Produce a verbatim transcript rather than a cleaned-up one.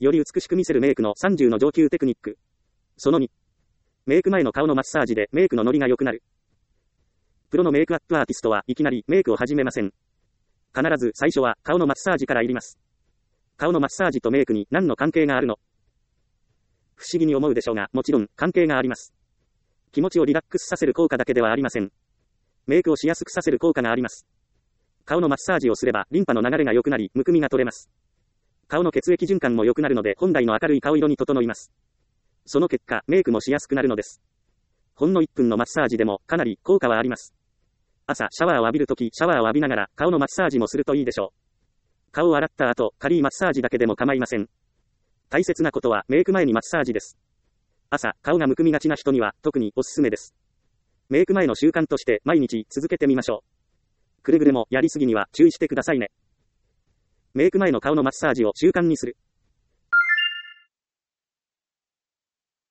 より美しく見せるメイクのさんじゅうの上級テクニック。そのに。メイク前の顔のマッサージでメイクのノリが良くなる。プロのメイクアップアーティストはいきなりメイクを始めません。必ず最初は顔のマッサージから入ります。顔のマッサージとメイクに何の関係があるの？不思議に思うでしょうが、もちろん関係があります。気持ちをリラックスさせる効果だけではありません。メイクをしやすくさせる効果があります。顔のマッサージをすればリンパの流れが良くなり、むくみが取れます。顔の血液循環も良くなるので本来の明るい顔色に整います。その結果、メイクもしやすくなるのです。ほんのいっぷんのマッサージでもかなり効果はあります。朝、シャワーを浴びるとき、シャワーを浴びながら顔のマッサージもするといいでしょう。顔を洗った後、軽いマッサージだけでも構いません。大切なことはメイク前にマッサージです。朝、顔がむくみがちな人には特におすすめです。メイク前の習慣として毎日続けてみましょう。くれぐれもやりすぎには注意してくださいね。メイク前の顔のマッサージを習慣にする。